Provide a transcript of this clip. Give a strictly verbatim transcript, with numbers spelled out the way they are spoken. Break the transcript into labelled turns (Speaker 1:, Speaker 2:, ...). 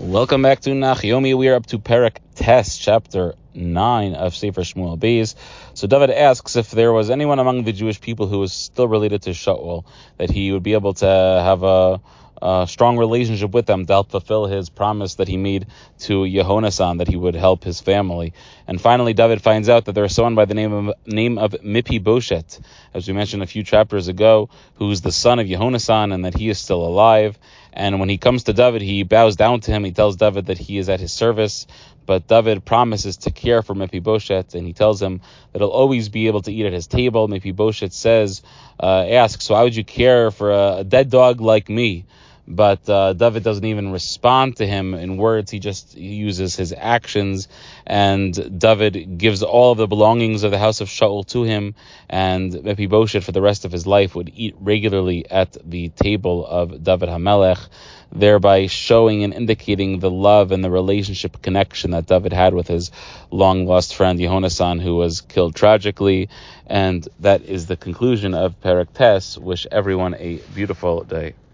Speaker 1: Welcome back to Nachyomi. We are up to Perek Tes, chapter nine of Sefer Shmuel Beis. So David asks if there was anyone among the Jewish people who was still related to Shaul, that he would be able to have a, a strong relationship with them to help fulfill his promise that he made to Yehonasan, that he would help his family. And finally, David finds out that there is someone by the name of name of Mephi-Boshet, as we mentioned a few chapters ago, who's the son of Yehonasan, and that he is still alive. And when he comes to David, he bows down to him. He tells David that he is at his service. But David promises to care for Mephi-Boshet, and he tells him that he'll always be able to eat at his table. Mephi-Boshet says, uh, asks, so how would you care for a, a dead dog like me? But uh, David doesn't even respond to him in words. He just uses his actions, and David gives all of the belongings of the house of Shaul to him, and Mephi-Boshet for the rest of his life would eat regularly at the table of David HaMelech, thereby showing and indicating the love and the relationship connection that David had with his long-lost friend Yehonasan, who was killed tragically. And that is the conclusion of Perek Tes. Wish everyone a beautiful day.